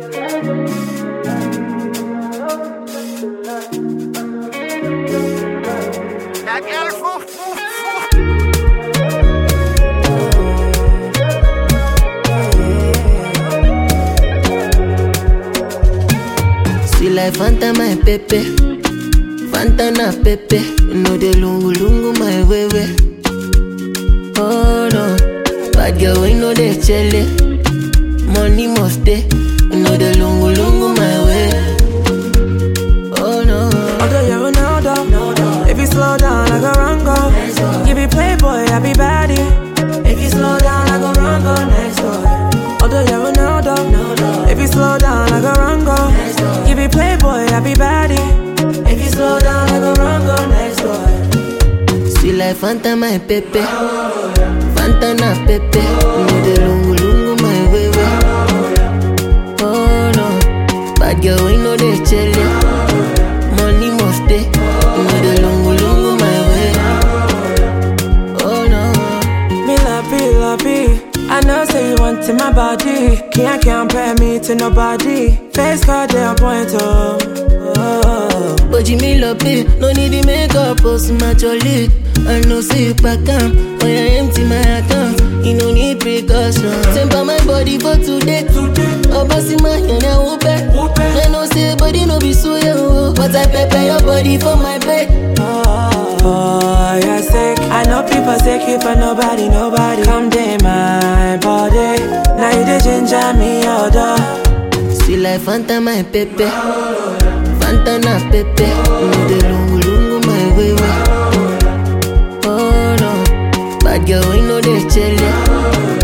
That girl foof. Sweet like Fanta, my pepe. Fanta na pepe. You know the lungu lungu my way. Oh no, bad girl we know the chele. Money must stay. You know the lungu lungu my way. Oh no. Although you're Ronaldo, if you slow down, I go run go. You be playboy, I be baddie. If you slow down, I go run go next door. Although you're Ronaldo, if you slow down, I go run go. You be playboy, I be baddie. If you slow down, I go run go next door. Sweet like Fanta, my pepe. Fanta na pepe. You know the lungu lungu my way. Oh no, bad girl we know the chele. Money must stay. You know the lungu lungu my way. Oh no. Me love, I know say you want in my body. Can't compare me to nobody. Face card they on point, oh. But you me love it, no need the makeup, post my jolly. I know say you back down, when I empty my account. You no need precaution. Temper my body for today. Oh, bossy man, you know bet. I know say body no be so yo, but I prepare your body for my bed. Oh, you're sick. I know people sick you for nobody. Come day my body. Now you the ginger me order. Sweet like Fanta, my pepe. Fanta na pepe. You know the lungu lungu my way. Oh no, bad girl we know the chele.